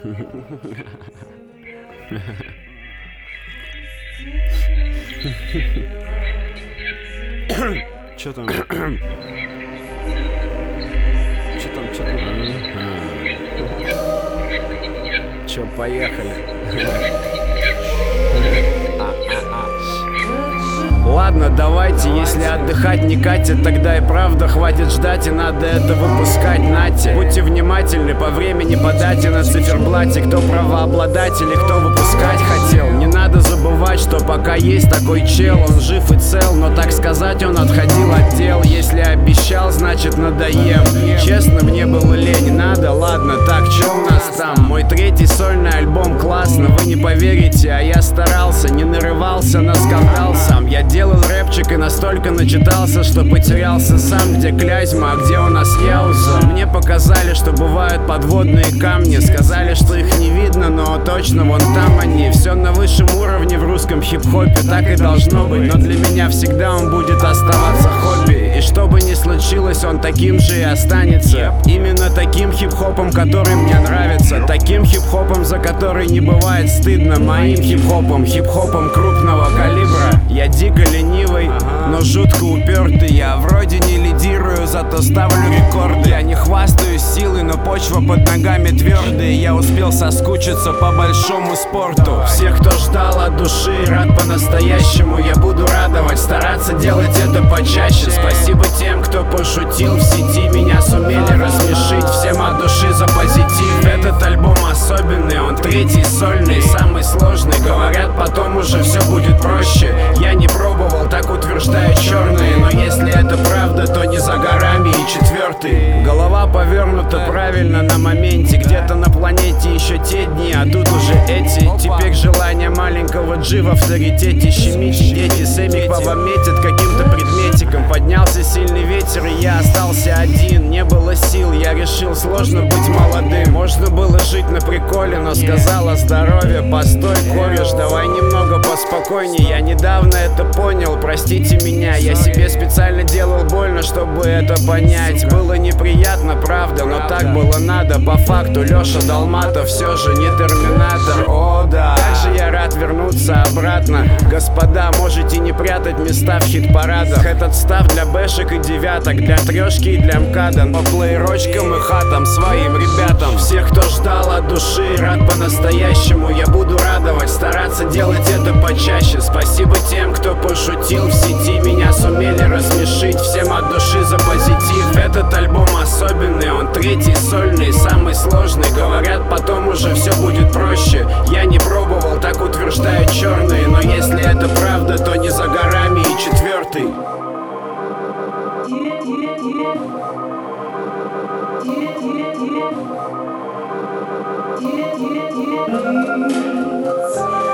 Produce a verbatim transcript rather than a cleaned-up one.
Чё там? Чё там, чё там? Чё, поехали. Ладно, давайте, если отдыхать не катит, тогда и правда хватит ждать, и надо это выпускать, нате. Будьте внимательны по времени, по дате на циферблате, кто правообладатель и кто выпускать хотел. Не надо забывать, что пока есть такой чел, он жив и цел, но так сказать он отходил от дел. Если обещал, значит надоем. Честно, мне было лень, надо, ладно, так, чё у нас там? Мой третий сольный альбом, классно, вы не поверите, а я старался, не нарывался на скандал сам. Я делал рэпчик и настолько начитался, что потерялся сам, где Клязьма, а где у нас Яуза. Мне показали, что бывают подводные камни, сказали, что их не видно, но точно вон там они. Все на высшем уровне в русском хип-хопе, так и должно быть, но для меня всегда он будет оставаться хобби. И что бы ни случилось, он таким же и останется. Именно таким хип-хопом, который мне нравится, таким хип-хопом, за который не бывает стыдно. Моим хип-хопом, хип-хопом крупного калибра. Я дико ленивый, но жутко упертый. Я вроде не лидирую, зато ставлю рекорды. Я не хвастаюсь силой, но почва под ногами твердая. Я успел соскучиться по большому спорту. Всех, кто ждал от души, рад по-настоящему. Я буду радовать, стараться делать это почаще. Спасибо тем, кто пошутил в сети, меня сумели рассмешить. Всем от души за позитив. Этот альбом особенный, он третий сольный, самый сложный. Говорят, потом уже все будет проще. Я не пробовал, так утверждают черные, но если это правда, то не за горами и четвертый. Голова повернута правильно на моменте, где-то на планете еще те дни, а тут уже эти. Теперь желание маленького Джи в авторитете. Щемите, дети, Сэмик баба метит каким-то предметиком. Поднялся сильный ветер, и я остался один. Не было сил, я решил, сложно быть молодым. Можно было жить на приколе, но сказала здоровье. Постой, кореш, давай немного поспокойнее. Я недавно это понял, простите меня. Я себе специально делал больно, чтобы это понять. Было неприятно, правда, но так было надо. По факту Лёша Долматов все же не терминатор. О да, как же я рад вернуться обратно. Господа, можете не прятать места в хит-парадах. Этот став для бэшек и девяток, для трешки и для МКАДа. По плеерочкам и хатам своим ребятам. Всех, кто ждал от души, рад по-настоящему. Я буду радовать, стараться делать это почаще. Спасибо тем, кто пошутил в сети, меня сумели рассмешить. Всем от души за позитив. Этот альбом особенный, он третий сольный, самый сложный. Говорят, потом уже все будет проще. Я не пробовал, так утверждают черные, но если это правда, то не за горами и четвертый. Yeah, yeah, yeah.